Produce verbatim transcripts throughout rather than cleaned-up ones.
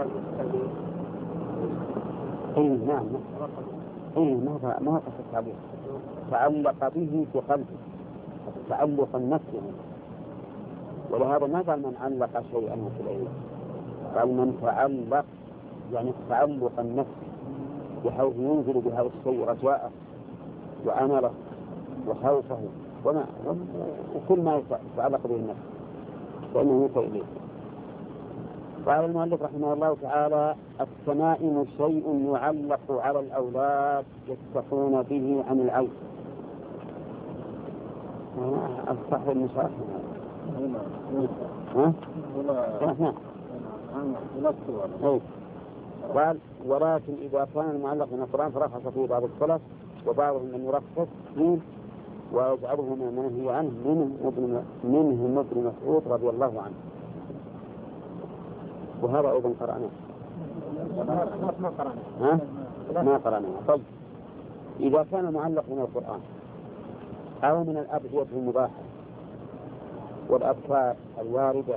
اي نعم اي ما ما قصد التعليق، تعلق به في قلبه تعلق النفس يعني. ولهذا ما قال من علق شيئا مثل قال من تعلق يعني تعلق النفس بحيث ينزل بهذا الشيء رجاءه وأمله وخوفه وما وكل ما يتعلق به النفس فإنه يوصل إليه. قال المؤلف رحمه الله تعالى: التمائم شيء يعلق على الأولاد يتقون به عن العين. الصح المشاهد ها؟ قال: ولكن إذا كان المعلق من القرآن فرخص فيه بعض السلف وبعضهم من يرخص فيه ويجعله من المنهي عنه منهم ابن مسعود رضي الله عنه. وهذا أيضا قرأناه. ما قرأناه. ها؟ ما قرأناه. طيب إذا كان المعلق من القرآن أو من الأبعية المباحة والأذكار الواردة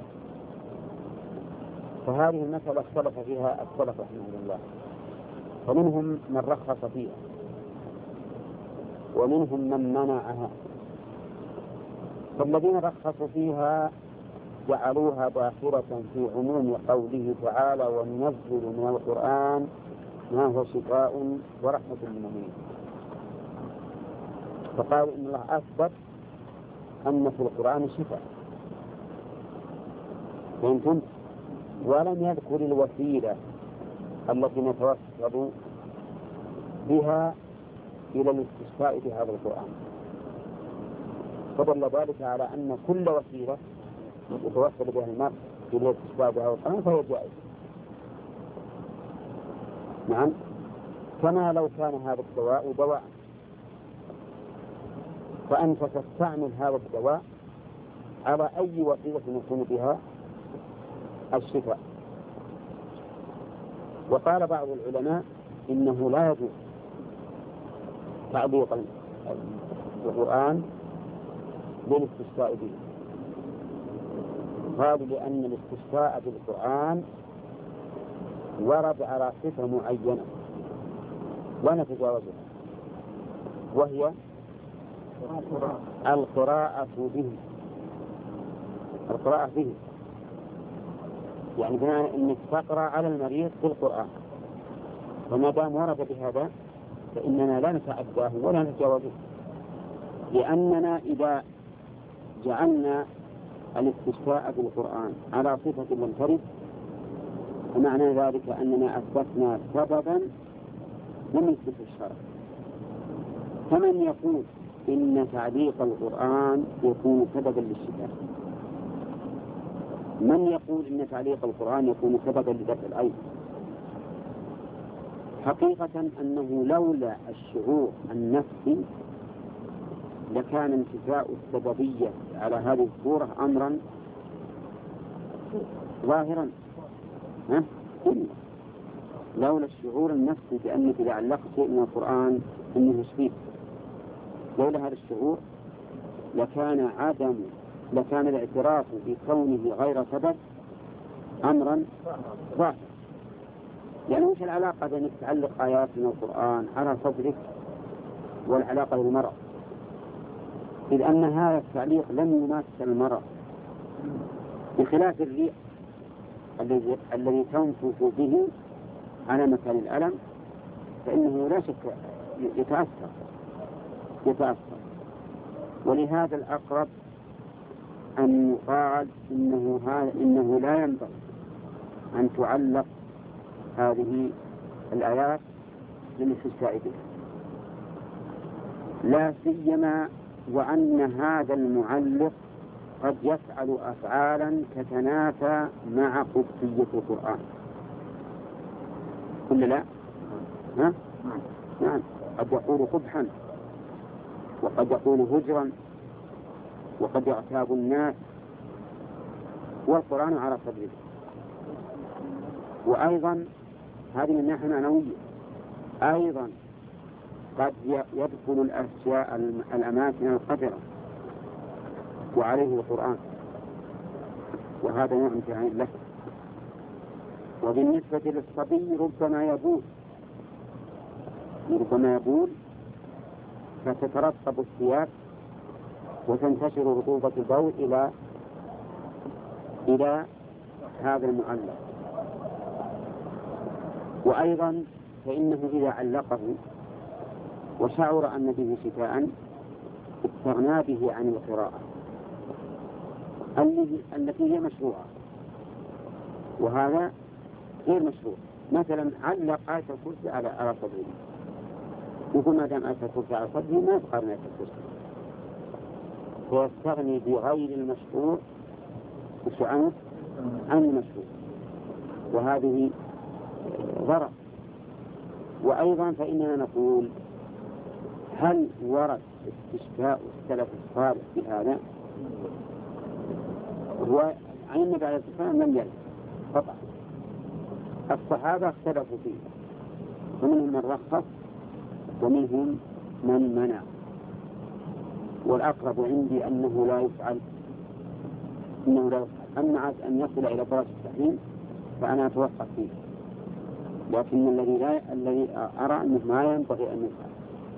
فهذه المسألة اختلف فيها السلف رحمه الله، فمنهم من رخص فيها ومنهم من منعها. فالذين رخصوا فيها جعلوها داخلة في عموم قوله تعالى: وننزل من القرآن ما هو شفاء ورحمة للمؤمنين. فقالوا إن الله أثبت أن في القرآن شفاء، فهمتم؟ ولم يذكر الوسيلة التي نتوسل بها إلى الاستشفاء بهذا القرآن، فدل ذلك على أن كل وسيلة يتوسل بها المرء إلى الاستشفاء بهذا القرآن فهي جائز. نعم، كما لو كان هذا الدواء دواء فأنت تستعمل هذا الدواء على أي وسيلة يكون بها الشفاء. وقال بعض العلماء إنه لا يجوز تعليق القرآن للاستشفاء به. قالوا لأن الاستشفاء بالقرآن ورد على صفة معينة لا نتجاوزها، وهي القراءة به القراءة به يعني بمعنى أنك تقرأ على المريض بالقرآن، وما دام ورد بهذا فإننا لا نتعداه ولا نتجاوزه، لأننا إذا جعلنا الاستشفاء بالقرآن على صفة لم ترد فمعنى ذلك أننا أثبتنا سببا لم يثبت الشرع. فمن يقول إن تعليق القرآن يكون سببا للشفاء؟ من يقول إن تعليق القرآن يكون سببا لدفع العين؟ حقيقة أنه لولا الشعور النفسي لكان انتفاء السببية على هذه الصورة أمرا ظاهرا. ها؟ لولا الشعور النفسي بأنك إذا علقت شيء من القرآن أنه يشفيك، لولا هذا الشعور لكان عدم لكان الاعتراف بكونه غير سبب أمرا ظاهرا. يعني وش العلاقة بأنك تعلق آيات من القرآن على صدرك والعلاقة بالمرض؟ إذ أن هذا التعليق لم يمثل المرض، بخلاف الريح الذي الذي تنفث به على مكان الألم فإنه لا شك يتأثر يتأثر ولهذا الأقرب أن يقال إنه هذا إنه لا ينبغي أن تعلق هذه الآيات للاستشفاء بها، لا سيما وأن هذا المعلق قد يفعل أفعالا تتنافى مع قدسية القرآن. كل لا؟ ها؟ نعم، قد يقول قبحا وقد يقول هجرا وقد يعتاب الناس والقرآن على صدره. وأيضا هذه من ناحية معنوية، أيضا قد يدخل الأشياء الأماكن القذرة وعليه القرآن، وهذا نوع امتحان له. وبالنسبة للصبي ربما يبول ربما يبول فتترطب الثياب وتنتشر رطوبة البول إلى إلى هذا المعلق. وأيضا فإنه إذا علقه وشعر أن به شفاء استغنى به عن القراءة التي هي مشروعة، وهذا غير مشروع. مثلا علق آية الكرسي على على صدره، يقول ما دام آية الكرسي على صدره ما يبقى آية الكرسي، ويستغني بغير المشروع عنه عن المشروع، وهذه ضرر. وأيضا فإننا نقول هل ورد استشفاء السلف الصالح بهذا؟ هو عن النبي عليه الصلاة والسلام لم يرد قطعا. الصحابة اختلفوا فيه، ومنهم من رخص ومنهم من منع، والأقرب عندي أنه لا يفعل أنه لا يفعل. أما عاد أن يصل إلى درجة التحريم فأنا أتوقف فيه، لكن الذي لا الذي أرى أنه ما ينبغي أن يفعل.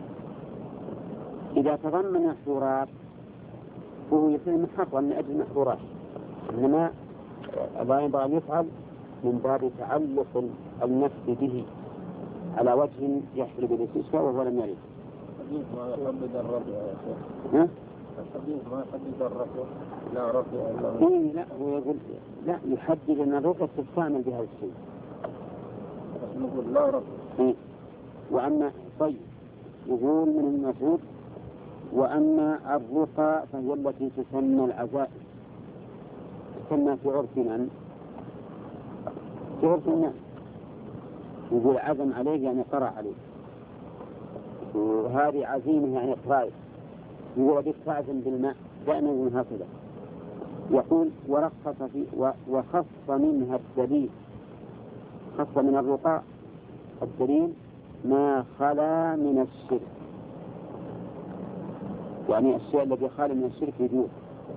إذا تضمن محظورات فهو يصير محرم من أجل المحظورات، إنما لا ينبغي أن يفعل من باب تعلق النفس به على وجه يحصل بالاستشفاء وهو لم يرد. الحديث ما يحدد الرفع يا شيخ. ها؟ الحديث ما يحدد الرفع، لا رفع إلا. إيه لا هو يقول لا يحدد أن الرقية تستعمل بهذا الشيء. بس نقول لا رفع. إيه. وأما طيب يقول من المسعود وأما الرقى فهي التي تسمى العزائم، تسمى في عرف من؟ في عرف الناس. يقول عزم عليه يعني قرأ عليه، وهذه عزيمة يعني قرائب. يقول بك تعزم بالماء دائما من هكذا. يقول ورخص في وخص منها الدليل، خص من الرقى الدليل ما خلا من الشرك، يعني الشيء الذي خالي من الشرك يجوز.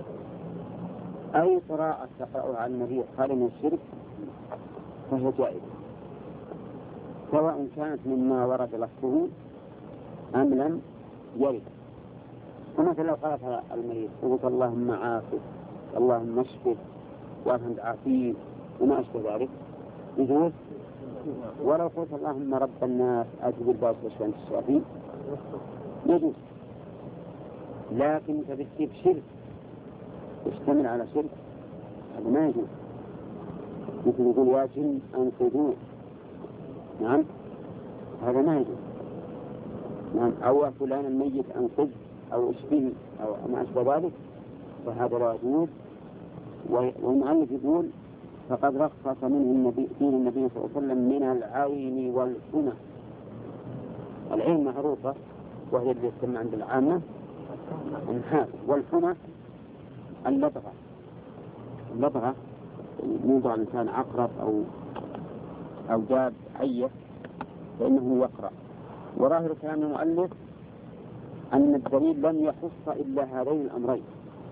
أي قراءة تقرأها على النبي خالي من الشرك فهي جائزة، سواء كانت مما ورد لفظه أم لم يرد. ومثلا لو قالت على المريض قلت اللهم عافه اللهم اشفه وأنت عافيه وما أشبه ذلك يجوز. ولو قلت اللهم رب الناس أجب الباس واشفى أنت الشافي يجوز. لكن تبكي بشرك يشتمل على شرك هذا ما يجوز. مثل يقول يا جن أنقذوه، نعم هذا ما يجوز. نعم أو فلان الميت أنقذ أو اشفيه أو ما أشبه ذلك فهذا لا يجوز. والمؤلف يقول فقد رخص منه النبي فيه النبي صلى الله عليه وسلم من العين والحمى. العين معروفة وهي اللي يسمى عند العامة النحاس، والحمى اللدغة. اللدغة يوضع الإنسان عقرب أو أو داب حية فإنه يقرأ. وظاهر كلام المؤلف أن الدليل لم يخص إلا هذين الأمرين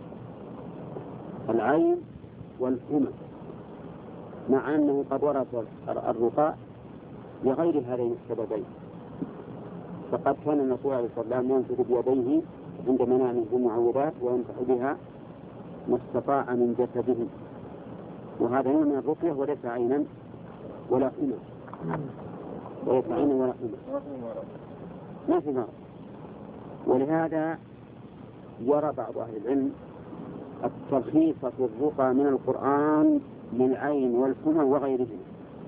العين والحمى، مع أنه قد ورد الرقاء لغير هذين السببين. فقد كان الرسول عليه الصلاة والسلام ينفذ بيديه عند منامه المعوذات ويمسح بها ما استطاع من جسده، وهذا نوع من الرقية وليس عينا ولا حمى، وليس عينا ولا حمى ما في مرض. ولهذا يرى بعض أهل العلم الترخيص في الرقى من القرآن للعين والحمى وغيرهما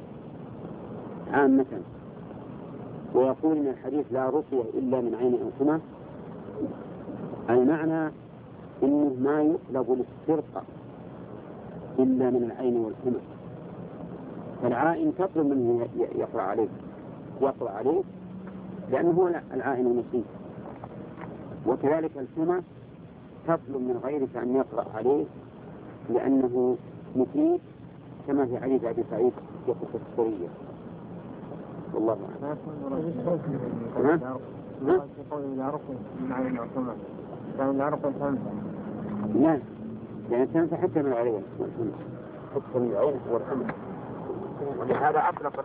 عامة، ويقول إن الحديث لا رقية إلا من عين أو حمى، المعنى إنه ما يطلب للسرقة إلا من العين والحمى. فالعائن تطلب منه يقرأ عليه يقرأ عليه لأنه هو العائن المسيح، وكذلك الحمى تطلب من غيرك أن يقرأ عليه لأنه مفيد كما في حديث أبي سعيد في قصة السرية. والله أعلم. لا، لأن تنفع حتى من العين والحمى، حتى من العين والحمى. ولهذا أطلق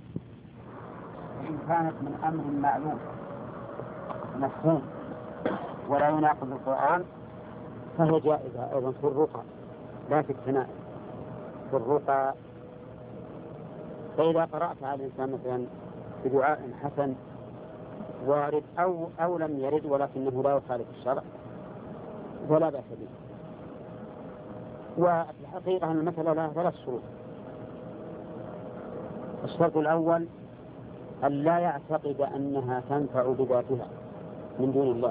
إن كانت من أمر معلوم مفهوم ولا يناقض القرآن فهي جائزة أيضا في الرقى لا في الثناء. في الرقى فإذا قرأت على الإنسان مثلا بدعاء حسن وارد أو أو لم يرد ولكنه لا يخالف الشرع ولا بأس به. والحقيقة أن المسألة لها ثلاث شروط. الشرط الأول أن لا يعتقد أنها تنفع بذاتها من دون الله،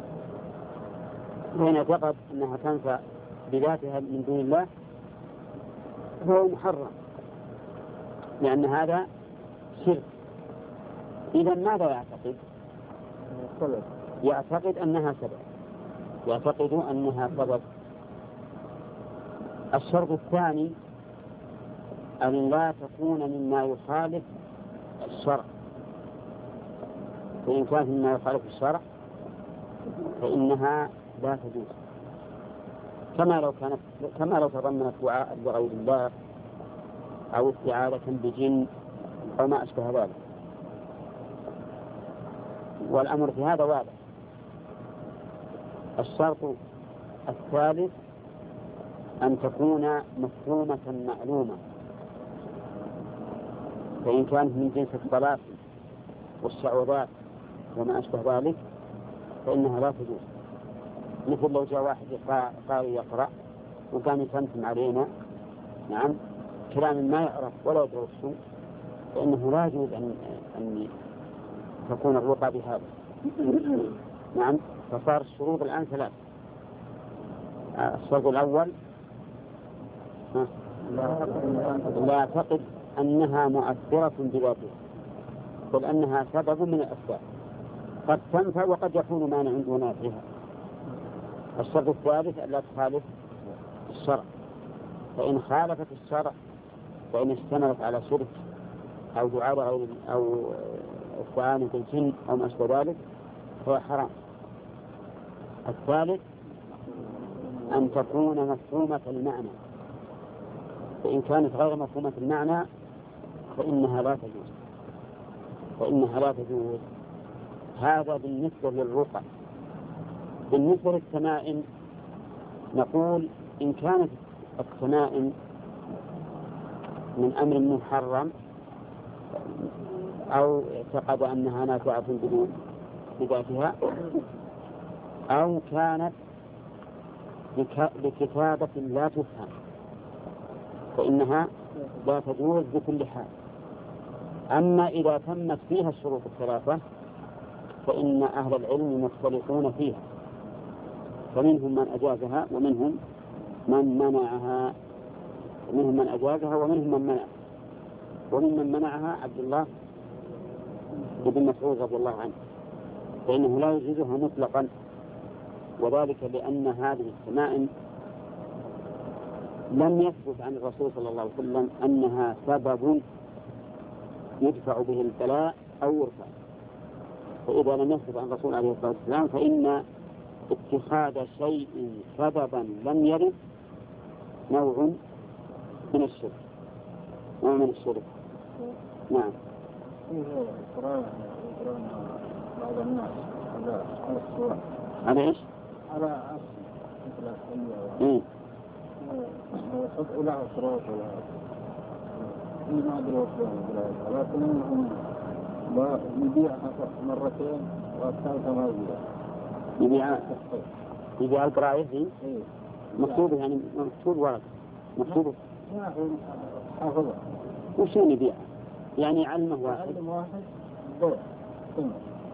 وإن اعتقد أنها تنفع بذاتها من دون الله هو محرم، لأن هذا شرك. إذا ماذا يعتقد؟ يعتقد أنها سبب، يعتقد أنها سبب. الشرط الثاني أن لا تكون مما يخالف الشرع، فإن كانت مما يخالف الشرع فإنها لا تجوز، كما لو كانت كما لو تضمنت دعاء لغير الله أو استعاذة بجن أو ما أشبه ذلك. والأمر في هذا واضح. الشرط الثالث أن تكون مفهومة معلومة، فإن كانت من جنس الصلاة والشعوذات وما أشبه ذلك فإنها لا تجوز. مثل لو جاء واحد قارئ يقرأ وقام يتمتم علينا نعم كلام ما يعرف ولا يدرسه فإنه لا يجوز أن أن تكون الرقى بهذا. نعم. فصار الشروط الآن ثلاث. الشرط الأول لا يعتقد أنها مؤثرة بذاتها بل أنها سبب من الأسباب قد تنفع وقد يكون مانع دون نافعها. الشرط الثالث ألا تخالف الشرع، فإن خالفت الشرع فإن اشتملت على شرك أو دعاء غير أو استعانة بالجن أو ما أشبه ذلك فهو حرام. الثالث أن تكون مفهومة المعنى، فإن كانت غير مفهومة المعنى فإنها لا تجوز فإنها لا تجوز. هذا بالنسبة للرقى. بالنسبة للتمائم نقول إن كانت التمائم من أمر محرم أو اعتقد أنها نافعة بدون بذاتها أو كانت بكتابة لا تفهم فإنها لا تجوز بكل حال. أما إذا تمت فيها الشروط الثلاثة فإن أهل العلم مختلفون فيها، فمنهم من أجازها ومنهم من منعها ومنهم من أجازها ومنهم من منع وممن منعها عبد الله بن مسعود رضي الله عنه، فإنه لا يجوزها مطلقا، وذلك لأن هذه التمائم لم يثبت عن الرسول صلى الله عليه وسلم أنها سبب يدفع به البلاء أو يرفع. فإذا لم يثبت عن الرسول عليه الصلاة والسلام فإن اتخاذ شيء سببا لم يرد نوع من الشرك نوع من الشرك. نعم. بعض الناس على الصورة على إيش؟ على أصل مثل إيه يحط إلى أسرات ولا ما أدري ولا لكن إنهم ما يبيعها مرتين والثالثة ما يبيعها يبيع يبيع القراءة دي مكتوب يعني مكتوب ورق مكتوب حافظة وش يبيع يعني علمه واحد علم واحد بيع ثم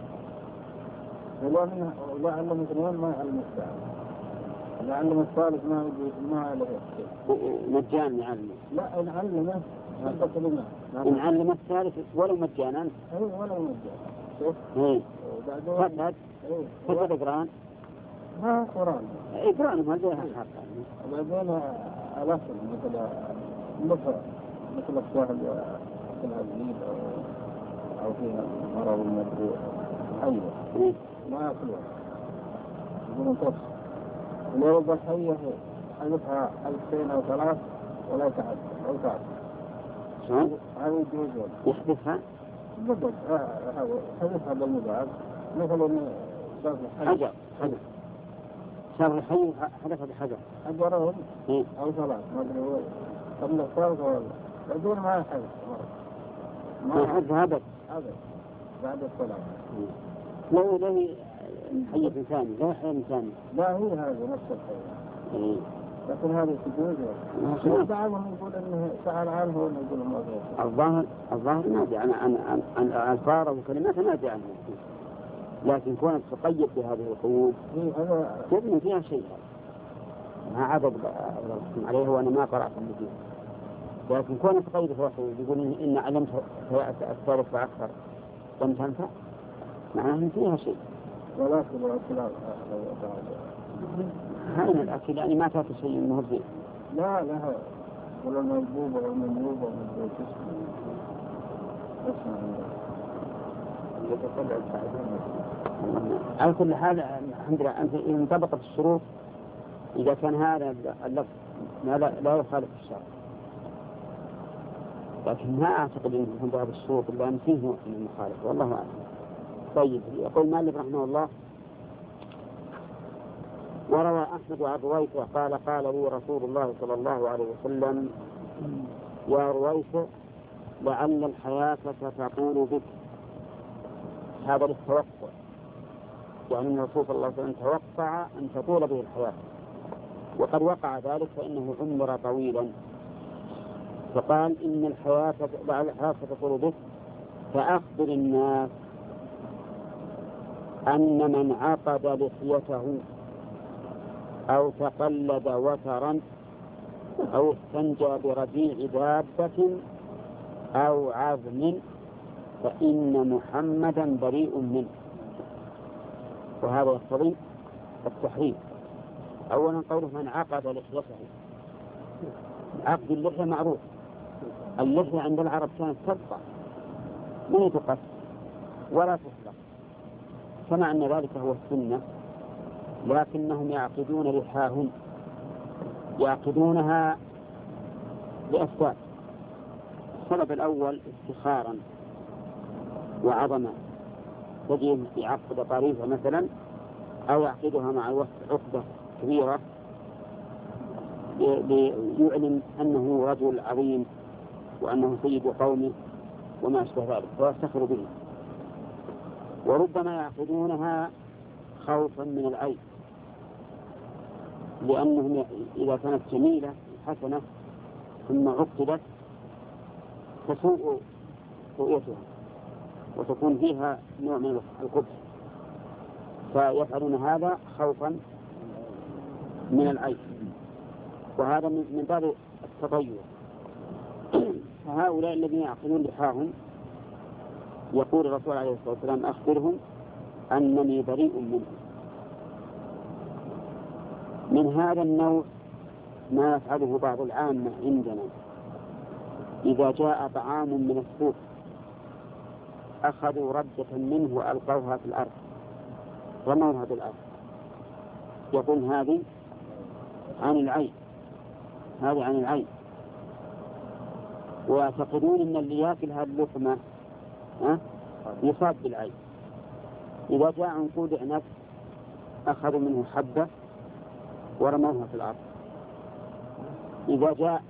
ولا من ولا علم اثنين ما يعلم الثالث لا علم الثالث ما ما عليه مجان يعلمه لا إن علمه حتى كلمة إن علم الثالث ولو مجانا أي ولو مجان شوف إيه وبعدين فسد فسد إقران ما قرآن إقران ما جاء حق وبعدين الأصل مثل مثل مثل الشهد مثل الزيد أو أو فيها مرض المدروع حية ما يأكلها يقولون تص ولو بحية حيثها ألفين أو ثلاث ولا تعد أو تعد شلون؟ هذا يجوز يحدثها؟ بالضبط. حدثها بالمضاعف مثلا حجر حجر شر الحي حدث بحجر حجرهم إيه؟ أو ثلاث ما أدري هو قبل الثالث ولا بدون ما يحدث ما يحدث هذا هذا بعد الصلاة. لو لو حي إنساني لو حي إنساني لا هي هذه نفس الحياة. إيه؟ لكن هذا تجوز. بعضهم يقول إنه سأل عنه ولا يقول ما هو. الظاهر الظاهر نادي عن عن عن عن الفار وكلمات نادي عنه، لكن كونك تقيد بهذه القيود تبني فيها شيء ما عدد عليه وأنا ما قرأت فيه، لكن كونك تقيد في القيود يقول إن علمت الثالث وأكثر لم تنفع معناه إن فيها شيء. ولكن الأكل هاي الأكل يعني ما تأتي شيء مهزئ. لا لا ولا مربوبة ولا مملوبة ولا جسم على كل حال الحمد لله أنت إذا انطبقت الشروط إذا كان هذا اللفظ لا لا يخالف الشرع، لكن ما أعتقد أنه من باب الشروط إلا أن فيه نوع من المخالفة والله أعلم. طيب يقول مالك رحمه الله وروى أحمد وعن رويثة قال قال لي رسول الله صلى الله عليه وسلم يا رويثة لعل الحياة ستطول بك. هذا للتوقع، يعني أن الرسول صلى الله عليه وسلم توقع أن تطول به الحياة وقد وقع ذلك فإنه عمر طويلا، فقال إن الحياة لعل الحياة ستطول بك فأخبر الناس أن من عقد لحيته أو تقلد وترا أو استنجى برجيع دابة أو عظم فإن محمدا بريء منه. وهذا يقتضي التحريم. أولا قوله من عقد لحيته، عقد اللحية معروف، اللحية عند العرب كانت تقطع ما تقص ولا تحلق، كما أن ذلك هو السنة، لكنهم يعقدون لحاهم يعقدونها لأسباب. السبب الأول افتخارا وعظما، تجد يعقد طريفة مثلا أو يعقدها مع الوقت عقدة كبيرة ليعلن أنه رجل عظيم وأنه سيد قومه وما أشبه ذلك ويفتخر به. وربما يعقدونها خوفا من العيب، لأنهم إذا كانت جميلة حسنة ثم عقدت تسوء رؤيتها وتكون فيها نوع من القبح، فيفعلون هذا خوفا من العيب، وهذا من باب التطير. فهؤلاء الذين يعقدون لحاهم يقول الرسول عليه الصلاة والسلام أخبرهم أنني بريء منهم. من هذا النوع ما يفعله بعض العامة عندنا، إذا جاء طعام من السوق أخذوا ردة منه وألقوها في الأرض رموها بالأرض، يقول هذه عن العين، هذه عن العين، ويعتقدون أن اللي يأكل هذه اللقمة يصاب بالعين. إذا جاء عنقود عنب أخذوا منه حبة ورموها في الأرض. إذا جاء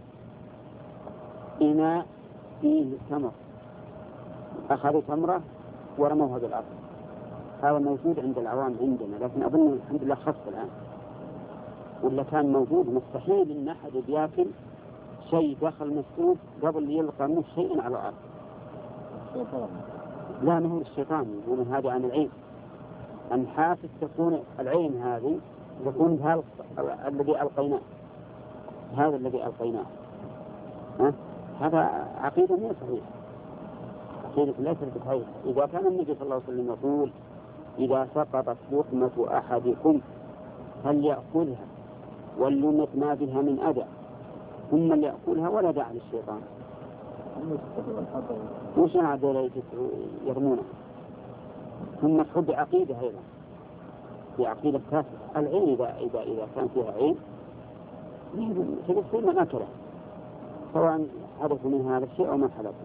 إناء فيه تمر أخذوا تمرة ورموها بالأرض. هذا موجود عند العوام عندنا، لكن أظن الحمد لله خف الآن، ولا كان موجود مستحيل إن أحد يأكل شيء دخل مسؤول قبل يلقى منه شيء على الأرض. لا، ما هو الشيطان، يقولون هذا عن العين، أن حاسس تكون العين هذه يكون هذا الذي ألقيناه، هذا الذي ألقيناه. ها؟ هذا عقيدة غير صحيحة، عقيدة ليست بصحيحة. إذا كان النبي صلى الله عليه وسلم يقول إذا سقطت لقمة أحدكم هل يأكلها وليمت ما بها من أذى ثم ليأكلها ولا داعي للشيطان، وش هذا يرمونه؟ ثم تحب عقيدة أيضا، في عقيدة كافر. العين إذا إذا إذا كان فيها عين تجد من أكله، سواء حدث من هذا الشيء أو ما حدث.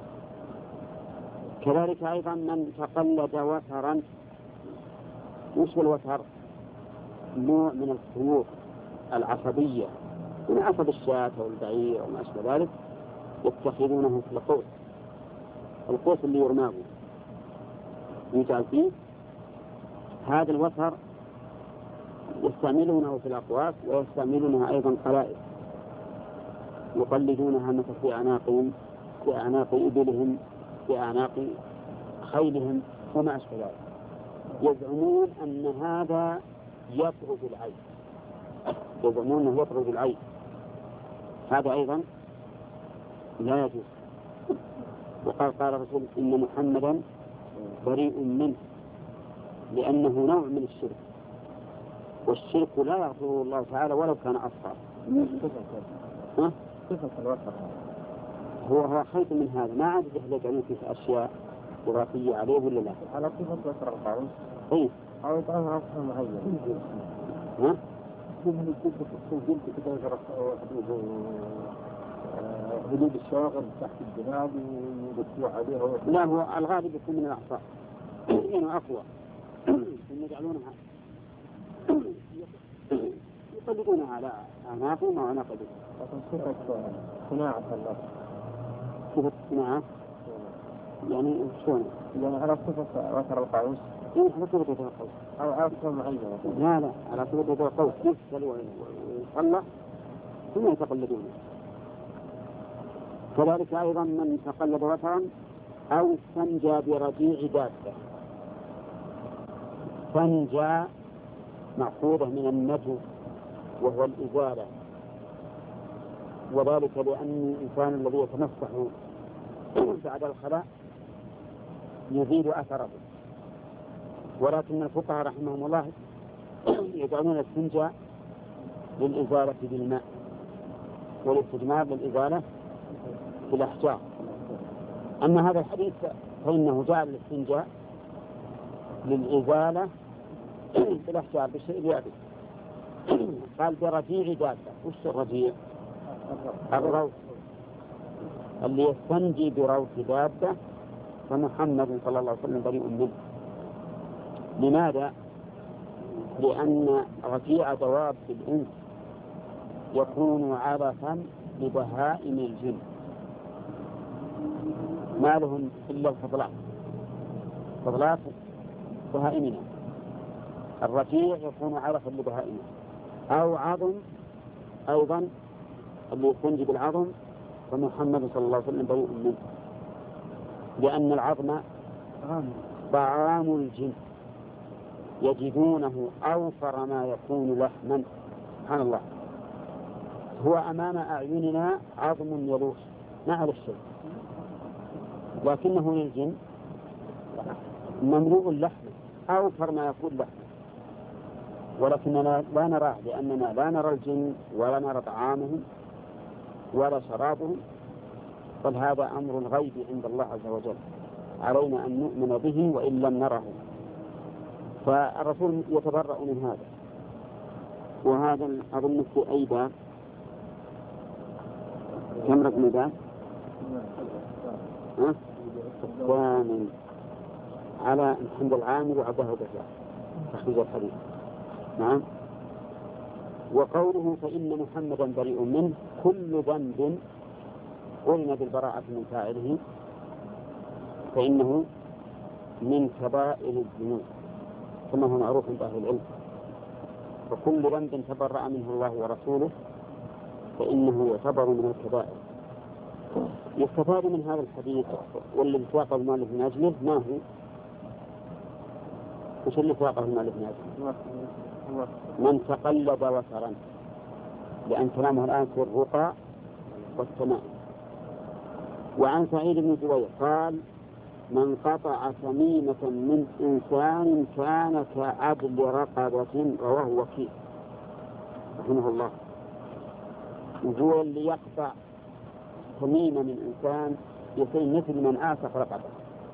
كذلك أيضا من تقلد وترا. وش الوتر؟ نوع من الخيوط العصبية من عصب الشاة أو البعير أو ما أشبه ذلك، يتخذونه في القوس، القوس اللي يرماه يجعل فيه هذا الوتر، يستعملونه في الأقواس ويستعملونها أيضا قلائد، يقلدونها مثل في أعناقهم، في أعناق إبلهم، في أعناق خيلهم وما أشبه ذلك. يزعمون أن هذا يطرد العين، يزعمون أنه يطرد العين. هذا أيضا لا يجوز. وقال قال الرسول إن محمدا بريء منه، لأنه نوع من الشرك، والشرك لا يغفره الله تعالى ولو كان أصغر. ها؟ صفة الوتر هو هو خيط من هذا، ما عاد يجعلون فيه أشياء وراثية عليه ولا لا؟ على صفة وتر القوم إيه؟ أو يطعمها أصلا معين. ها؟ من الجلد كده يجرى حدود الشواغل تحت الجناب ويدسوه عليها. لا، هو الغالب يكون من الأعصاب يعني أقوى، يجعلونها يقلدونها على أعناقهم أو أعناق بهم. لكن صفة صناعة الله، صفة صناعة يعني شلون؟ يعني على صفة وتر القوس. إيه على صفة وتر القوس أو عاصفة معينة. لا لا، على صفة وتر القوس يفصل ويصلح ثم يتقلدونه. كذلك أيضا من تقلد وترا أو استنجى برجيع دابة. استنجى مأخوذة من النجو وهو الإزالة، وذلك لأن الإنسان الذي يتمسح بعد الخلاء يزيل أثره. ولكن الفقهاء رحمهم الله يجعلون الاستنجاء للإزالة بالماء والاستجمار للإزالة بالأحجار. أما هذا الحديث فإنه جعل الاستنجاء للإزالة بالأحجار بالشيء اليابس. قال برجيع دابة. وش الرجيع؟ الروث. اللي يستنجي بروث دابة فمحمد صلى الله عليه وسلم بريء منه. لماذا؟ لأن رجيع دواب الإنس يكون عبثا لبهائم الجن، ما لهم إلا الفضلات، فضلات بهائمنا. الرجيع يكون عبثا لبهائمنا. أو عظم أيضا، اللي يستنجي بالعظم فمحمد صلى الله عليه وسلم بريء منه، لأن العظم طعام الجن يجدونه أوفر ما يكون لحما. سبحان الله، هو أمام أعيننا عظم يلوح ما على الشيء، لكنه للجن مملوء اللحم أوفر ما يكون لحما، ولكننا لا نراه لأننا لا نرى الجن ولا نرى طعامهم ولا شرابهم، بل هذا أمر الغيب عند الله عز وجل، علينا أن نؤمن به وإن لم نره. فالرسول يتبرأ من هذا. وهذا أظن في أي باب؟ كم رقم باب؟ ها؟ الثامن على محمد العامل وعبده الرجال تخريج الحديث. نعم. وقوله فإن محمدا بريء منه، كل ذنب قلنا بالبراءة من فاعله فإنه من كبائر الذنوب كما هو معروف عند أهل العلم، وكل ذنب تبرأ منه الله ورسوله فإنه يعتبر من الكبائر. يستفاد من هذا الحديث والذي توافق المؤلف من أجله ما هو؟ وش اللي توافق المؤلف من أجله؟ من تقلد وترا، لأن كلامه الآن في الرقى والتمائم. وعن سعيد بن جبير قال من قطع تميمة من إنسان كان كعدل رقبة، رواه وكيع رحمه الله. وهو اللي يقطع تميمة من إنسان يصير مثل من آسف رقبة.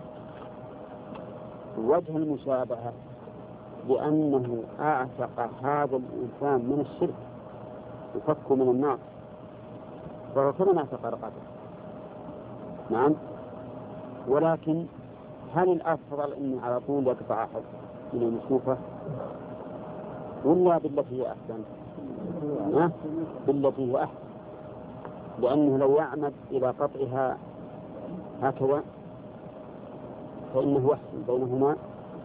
وجه المشابهة لأنه أعتق هذا الإنسان من الشرك وفكه من النار، فهو كمن أعتق رقبة. نعم. ولكن هل الأفضل أن على طول يقطع أحد من المشوفة ولا بالتي هي أحسن؟ ها؟ بالتي هي أحسن، لأنه لو يعمد إلى قطعها هكذا فإنه يحسن بينهما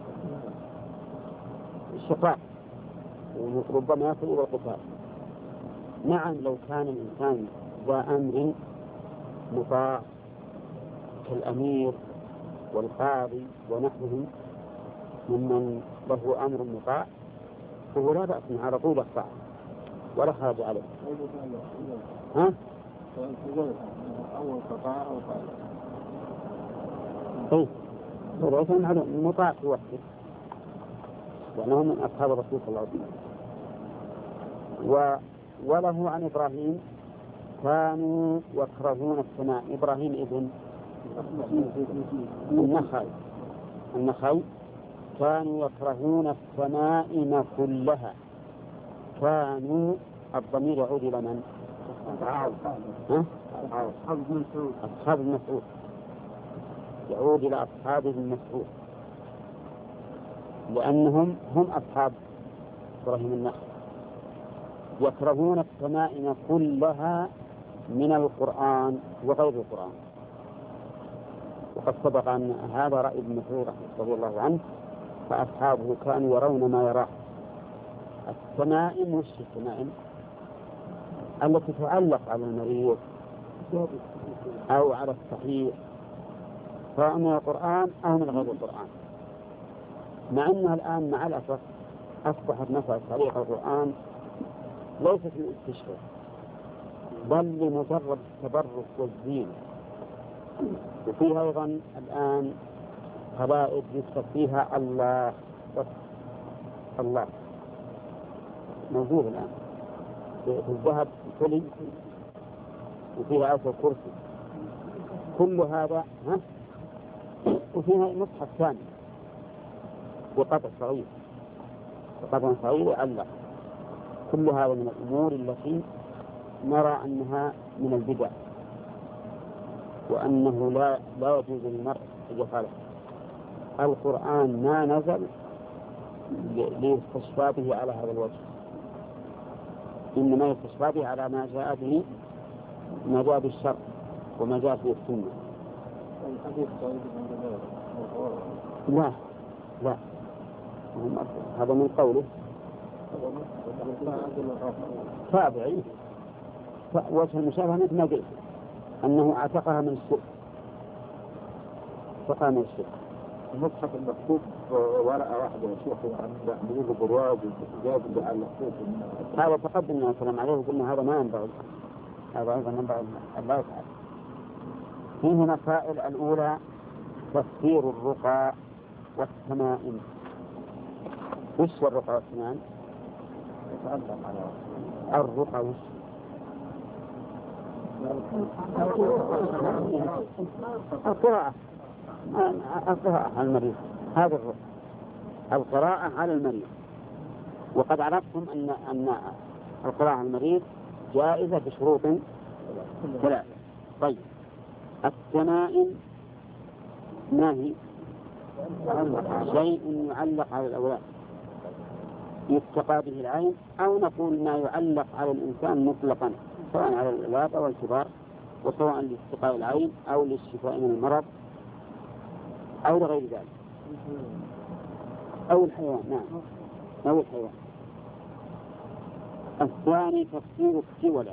الشقاق وربما يصل إلى القتال. نعم لو كان الإنسان ذا أمر مطاع كالأمير والقاضي ونحوهم ممن له أمر مطاع فهو لا بأس على طول الطاعة ولا حاجة عليه. ها؟ أول قطاع أو قطاع. إيه هو يسمى على المطاع في وقته لأنه من أصحاب الرسول صلى الله عليه وسلم. و... وله عن إبراهيم كانوا يكرهون السماء. إبراهيم ابن النخعي النخعي كانوا يكرهون السمائم كلها. كانوا الضمير يعود إلى من؟ أصحاب المسعود، يعود إلى أصحاب المسعود لأنهم هم أصحاب إبراهيم النخعي. يكرهون السمائم كلها من القرآن وغير القرآن. وقد سبق أن هذا رأي ابن مسعود رضي الله عنه، فأصحابه كانوا يرون ما يراه. السمائم وش السمائم؟ التي تعلق على المريض أو على الصحيح سواء من القرآن أو من غير القرآن، مع أنها الآن مع الأسف أصبحت مسألة تعليق القرآن ليست للاستشفاء بل لمجرد التبرك والزينة. وفيها أيضا الآن قلائد يكتب فيها الله الله موجود الآن في الذهب الكلي وفيها آية الكرسي كل هذا. ها؟ وفيها مصحف ثاني وقطع صغير وقطع صغير الله. كل هذا من الأمور التي نرى أنها من البدع وأنه لا لا يجوز للمرء أن يفعلها. القرآن ما نزل ليستشفى به على هذا الوجه، إنما يستشفى به على ما جاء به ما جاء بالشرع وما جاء في السنة. لا لا هذا من قوله تابعي. وجه المشابهة مثل ما قلت أنه اعتقها من الشرك اعتقها من الشرك. المصحف المكتوب ورقة واحدة يا شيخ عند بيقولوا برواز وجاز على المكتوب هذا تقدمنا الكلام عليه وقلنا هذا ما ينبغي، هذا أيضا ينبغي أن لا يفعل. فيه مسائل. الأولى تفسير الرقى والتمائم. وش الرقى والتمائم؟ الرقى وش؟ القراءة القراءة على المريض. هذا الرقى القراءة على المريض. وقد عرفتم أن أن القراءة على المريض جائزة بشروط ثلاثة. طيب التمائم ما هي؟ شيء يعلق على الأولاد يتقى به العين، أو نقول ما يعلق على الإنسان مطلقا سواء على الأولاد أو الكبار، وسواء لاستقاء العين أو للشفاء من المرض أو لغير ذلك، أو الحيوان. نعم أو الحيوان. الثاني تفسير التولة.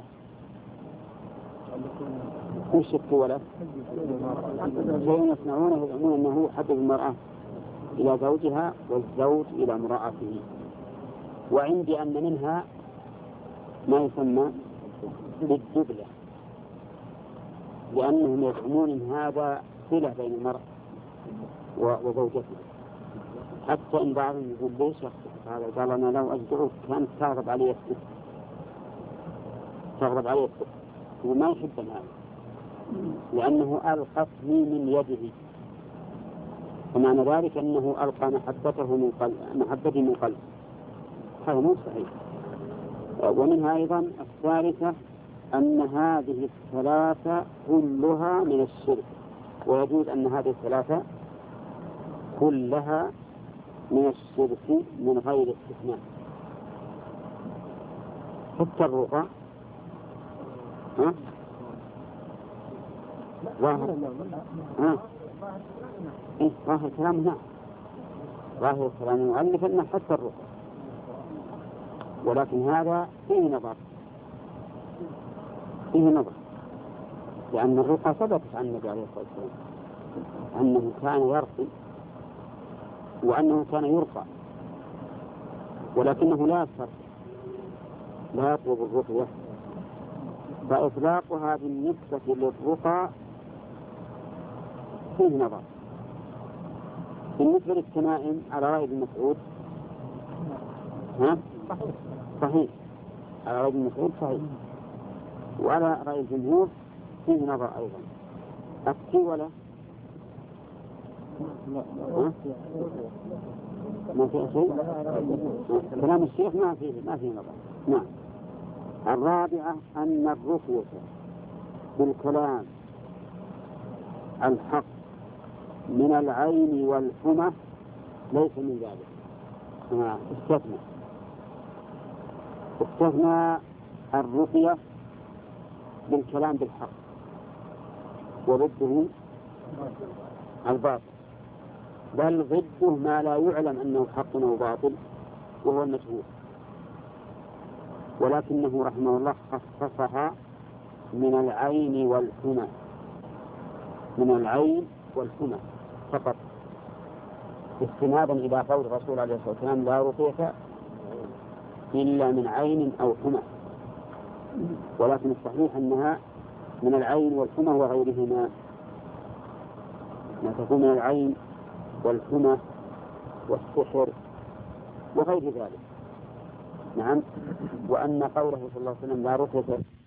وش التولة؟ شيء يصنعونه يزعمون أنه حبب المرأة إلى زوجها والزوج إلى امرأته. وعندي أن منها ما يسمى بالدبلة، لأنهم يزعمون أن هذا صلة بين المرأة وزوجته. حتى إن بعضهم يقول ليش هذا؟ قال أنا لو أجدعه كانت تغضب عليه الست تغضب عليه الست وما يحب هذا لأنه ألقتني من يده، فمعنى ذلك أنه ألقى محبته من قلب محبتي من قلب. هذا مو صحيح. ومنها أيضا الثالثة أن هذه الثلاثة كلها من الشرك. ويجوز أن هذه الثلاثة كلها من الشرك من غير استثناء، حتى الرقى. ها؟ ظاهر ها؟ إيه ظاهر كلام هنا، ظاهر كلام المؤلف أنه حتى الرقى، ولكن هذا فيه نظر، فيه نظر، لأن الرقى ثبتت عن النبي عليه الصلاة والسلام أنه كان يرقي وأنه كان يرقى، ولكنه لا يفر لا يطلب الرقية، فإطلاقها بالنسبة للرقى فيه نظر. بالنسبة للتمائم على رأي ابن مسعود ها؟ صحيح، على رأي ابن مسعود صحيح، وعلى رأي الجمهور فيه نظر أيضا. التولة ما فيه شيء، كلام الشيخ ما فيه ما فيه نظر. نعم. الرابعة أن الرقية بالكلام الحق من العين والحمى ليس من ذلك، استثنى استثنى الرقية بالكلام بالحق وضده الباطل، بل ضده ما لا يعلم أنه حق أو باطل وهو المشهور، ولكنه رحمه الله خصصها من العين والحمى، من العين والحمى فقط، استنادا إلى قول الرسول عليه الصلاة والسلام لا رقية إلا من عين أو حمى، ولكن الصحيح أنها من العين والحمى وغيرهما، ما تكون من العين والحمى والسحر وغير ذلك. نعم. وأن قوله صلى الله عليه وسلم لا رقية